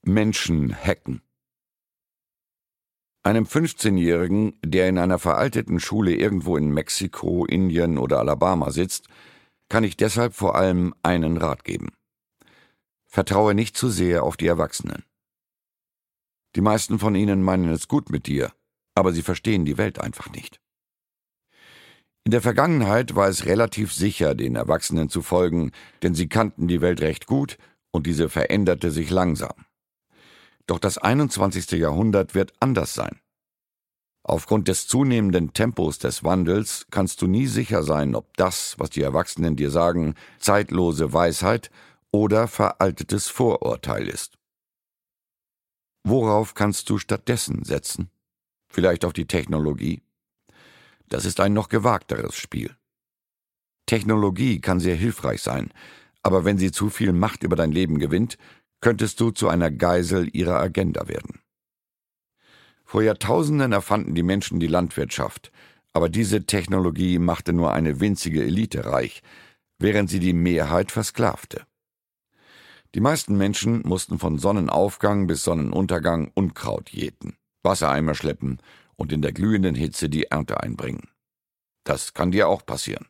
Menschen hacken. Einem 15-Jährigen, der in einer veralteten Schule irgendwo in Mexiko, Indien oder Alabama sitzt, kann ich deshalb vor allem einen Rat geben. Vertraue nicht zu sehr auf die Erwachsenen. Die meisten von ihnen meinen es gut mit dir, aber sie verstehen die Welt einfach nicht. In der Vergangenheit war es relativ sicher, den Erwachsenen zu folgen, denn sie kannten die Welt recht gut und diese veränderte sich langsam. Doch das 21. Jahrhundert wird anders sein. Aufgrund des zunehmenden Tempos des Wandels kannst du nie sicher sein, ob das, was die Erwachsenen dir sagen, zeitlose Weisheit oder veraltetes Vorurteil ist. Worauf kannst du stattdessen setzen? Vielleicht auf die Technologie? Das ist ein noch gewagteres Spiel. Technologie kann sehr hilfreich sein, aber wenn sie zu viel Macht über dein Leben gewinnt, könntest du zu einer Geisel ihrer Agenda werden. Vor Jahrtausenden erfanden die Menschen die Landwirtschaft, aber diese Technologie machte nur eine winzige Elite reich, während sie die Mehrheit versklavte. Die meisten Menschen mussten von Sonnenaufgang bis Sonnenuntergang Unkraut jäten, Wassereimer schleppen und in der glühenden Hitze die Ernte einbringen. Das kann dir auch passieren.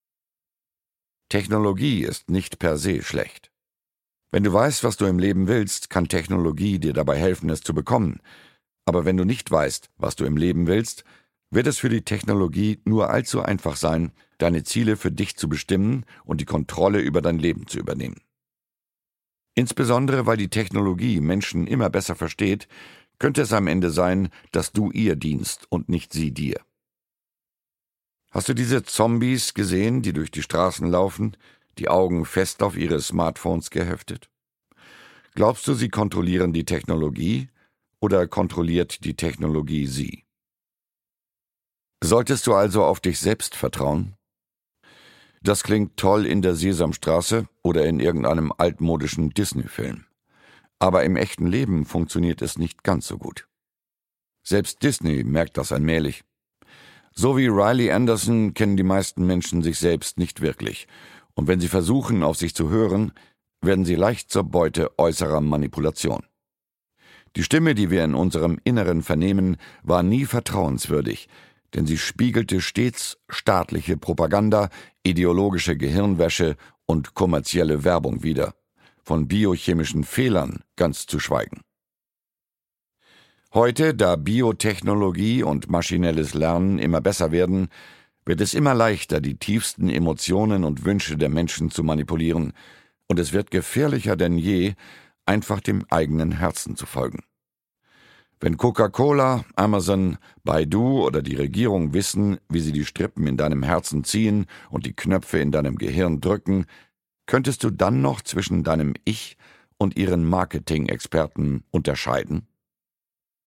Technologie ist nicht per se schlecht. Wenn du weißt, was du im Leben willst, kann Technologie dir dabei helfen, es zu bekommen. Aber wenn du nicht weißt, was du im Leben willst, wird es für die Technologie nur allzu einfach sein, deine Ziele für dich zu bestimmen und die Kontrolle über dein Leben zu übernehmen. Insbesondere, weil die Technologie Menschen immer besser versteht, könnte es am Ende sein, dass du ihr dienst und nicht sie dir. Hast du diese Zombies gesehen, die durch die Straßen laufen, die Augen fest auf ihre Smartphones geheftet? Glaubst du, sie kontrollieren die Technologie oder kontrolliert die Technologie sie? Solltest du also auf dich selbst vertrauen? Das klingt toll in der Sesamstraße oder in irgendeinem altmodischen Disney-Film. Aber im echten Leben funktioniert es nicht ganz so gut. Selbst Disney merkt das allmählich. So wie Riley Anderson kennen die meisten Menschen sich selbst nicht wirklich. Und wenn sie versuchen, auf sich zu hören, werden sie leicht zur Beute äußerer Manipulation. Die Stimme, die wir in unserem Inneren vernehmen, war nie vertrauenswürdig, denn sie spiegelte stets staatliche Propaganda, ideologische Gehirnwäsche und kommerzielle Werbung wider, von biochemischen Fehlern ganz zu schweigen. Heute, da Biotechnologie und maschinelles Lernen immer besser werden, wird es immer leichter, die tiefsten Emotionen und Wünsche der Menschen zu manipulieren, und es wird gefährlicher denn je, einfach dem eigenen Herzen zu folgen. Wenn Coca-Cola, Amazon, Baidu oder die Regierung wissen, wie sie die Strippen in deinem Herzen ziehen und die Knöpfe in deinem Gehirn drücken, könntest du dann noch zwischen deinem Ich und ihren Marketing-Experten unterscheiden?